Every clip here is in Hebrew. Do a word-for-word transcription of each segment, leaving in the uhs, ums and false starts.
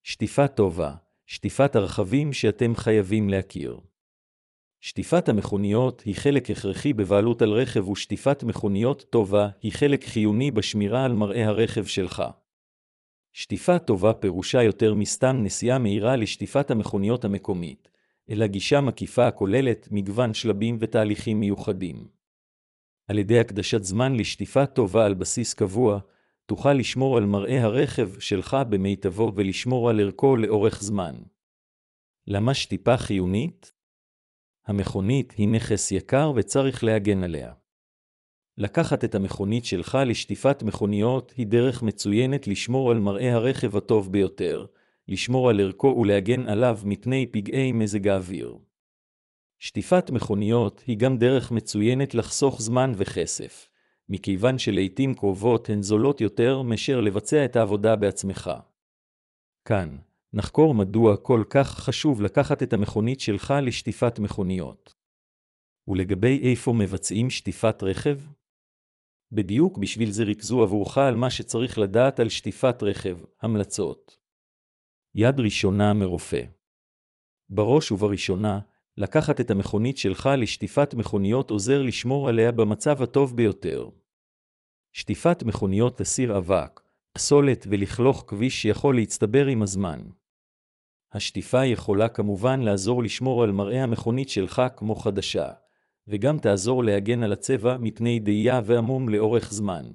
שטיפה טובה, שטיפת הרכבים שאתם חייבים להכיר. שטיפת המכוניות היא חלק הכרחי בבעלות על רכב, ושטיפת מכוניות טובה היא חלק חיוני בשמירה על מראה הרכב שלך. שטיפה טובה פירושה יותר מסתם נסיעה מהירה לשטיפת המכוניות המקומית, אלא גישה מקיפה הכוללת מגוון שלבים ותהליכים מיוחדים. על ידי הקדשת זמן לשטיפה טובה על בסיס קבוע, תוכל לשמור על מראה הרכב שלך במיטבו ולשמור על ערכו לאורך זמן. למה שטיפה חיונית? המכונית היא נכס יקר וצריך להגן עליה. לקחת את המכונית שלך לשטיפת מכוניות היא דרך מצוינת לשמור על מראה הרכב הטוב ביותר, לשמור על ערכו ולהגן עליו מפני פגעי מזג האוויר. שטיפת מכוניות היא גם דרך מצוינת לחסוך זמן וכסף, מכיוון שלעיתים קרובות הן זולות יותר מאשר לבצע את העבודה בעצמך. כאן, נחקור מדוע כל כך חשוב לקחת את המכונית שלך לשטיפת מכוניות. ולגבי איפה מבצעים שטיפת רכב? בדיוק בשביל זה ריכזו עבורך על מה שצריך לדעת על שטיפת רכב, המלצות. יד ראשונה מרופא. בראש ובראשונה, לקחת את המכונית שלך לשטיפת מכוניות עוזר לשמור עליה במצב הטוב ביותר. שטיפת מכוניות תסיר אבק, פסולת ולכלוך כביש שיכול להצטבר עם הזמן. השטיפה יכולה כמובן לעזור לשמור על מראה המכונית שלך כמו חדשה, וגם תעזור להגן על הצבע מפני דהייה ועמום לאורך זמן.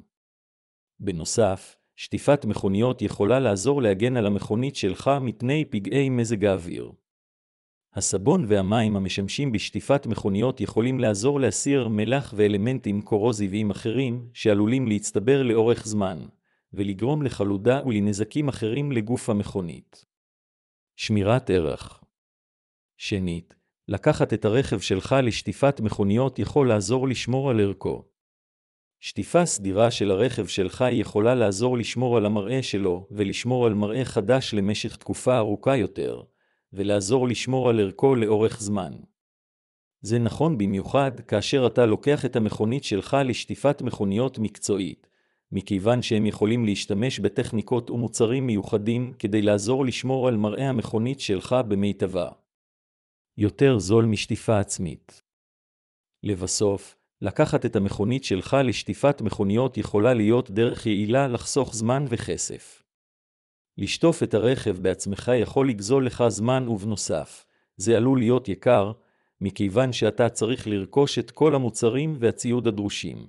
בנוסף, שטיפת מכוניות יכולה לעזור להגן על המכונית שלך מפני פגעי מזג האוויר. הסבון והמים המשמשים בשטיפת מכוניות יכולים לעזור להסיר מלח ואלמנטים קורוזיביים אחרים שעלולים להצטבר לאורך זמן, ולגרום לחלודה ולנזקים אחרים לגוף המכונית. שמירת ערך. שנית, לקחת את הרכב שלך לשטיפת מכוניות יכול לעזור לשמור על ערכו. שטיפה סדירה של הרכב שלך יכולה לעזור לשמור על המראה שלו ולשמור על מראה חדש למשך תקופה ארוכה יותר, ולעזור לשמור על ערכו לאורך זמן. זה נכון במיוחד כאשר אתה לוקח את המכונית שלך לשטיפת מכוניות מקצועית, מכיוון שהם יכולים להשתמש בטכניקות ומוצרים מיוחדים כדי לעזור לשמור על מראה המכונית שלך במיטבה. יותר זול משטיפה עצמית. לבסוף, לקחת את המכונית שלך לשטיפת מכוניות יכולה להיות דרך יעילה לחסוך זמן וכסף. לשטוף את הרכב בעצמך יכול לגזול לך זמן, ובנוסף, זה עלול להיות יקר, מכיוון שאתה צריך לרכוש את כל המוצרים והציוד הדרושים.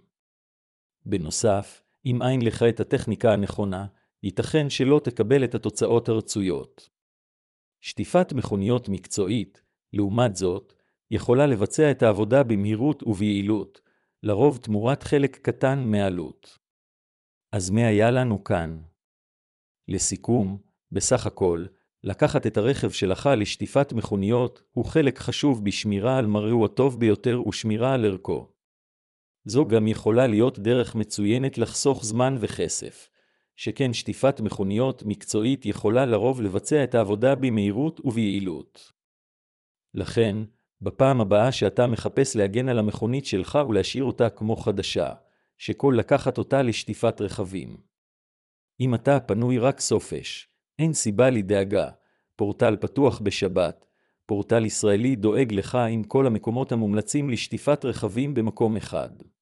בנוסף, אם אין לך את הטכניקה הנכונה, ייתכן שלא תקבל את התוצאות הרצויות. שטיפת מכוניות מקצועית, לעומת זאת, יכולה לבצע את העבודה במהירות וביעילות, לרוב תמורת חלק קטן מהעלות. אז מה היה לנו כאן? לסיכום, בסך הכל, לקחת את הרכב שלך לשטיפת מכוניות הוא חלק חשוב בשמירה על מראהו הטוב ביותר ושמירה על ערכו. זו גם יכולה להיות דרך מצוינת לחסוך זמן וכסף, שכן שטיפת מכוניות מקצועית יכולה לרוב לבצע את העבודה במהירות וביעילות. לכן, בפעם הבאה שאתה מחפש להגן על המכונית שלך ולהשאיר אותה כמו חדשה, שכל לקחת אותה לשטיפת רכבים. אם אתה פנוי רק סופש, אין סיבה לדאגה, פורטל פתוח בשבת, פורטל ישראלי דואג לך עם כל המקומות המומלצים לשטיפת רכבים במקום אחד.